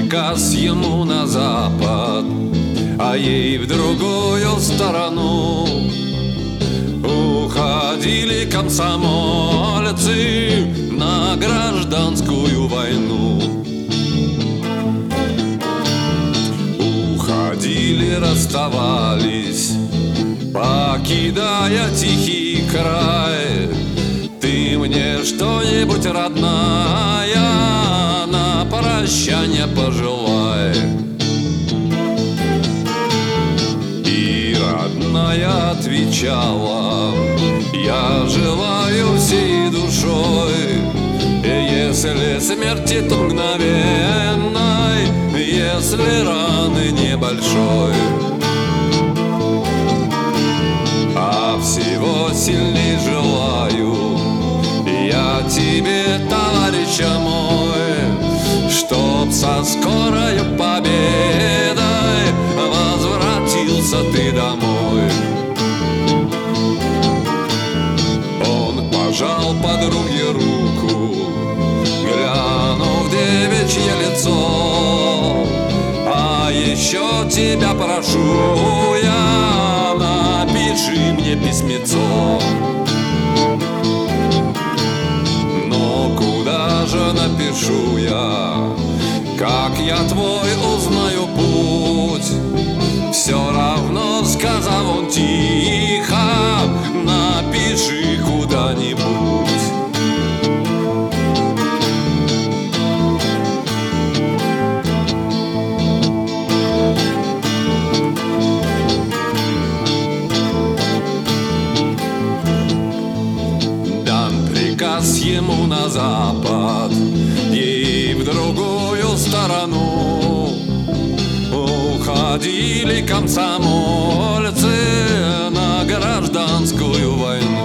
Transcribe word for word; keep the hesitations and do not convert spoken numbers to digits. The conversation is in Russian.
приказ ему на запад, а ей в другую сторону. Уходили комсомольцы на гражданскую войну. Уходили, расставались, покидая тихий край. Ты мне что-нибудь, родная, на прощание пожелай. И родная отвечала: я желаю всей душой, если смерти, то мгновенной, если раны небольшой. А всего сильней желаю я тебе, товарища мой, чтоб со скорой победой возвратился ты домой. Он пожал подруге руку, глянув в девичье лицо: а еще тебя прошу я, напиши мне письмецо. Но куда же напишу я, как я твой узнаю путь? Все равно, сказал он тихо, напиши куда-нибудь. Приказ ему на запад, ей в другую сторону. Уходили комсомольцы на гражданскую войну.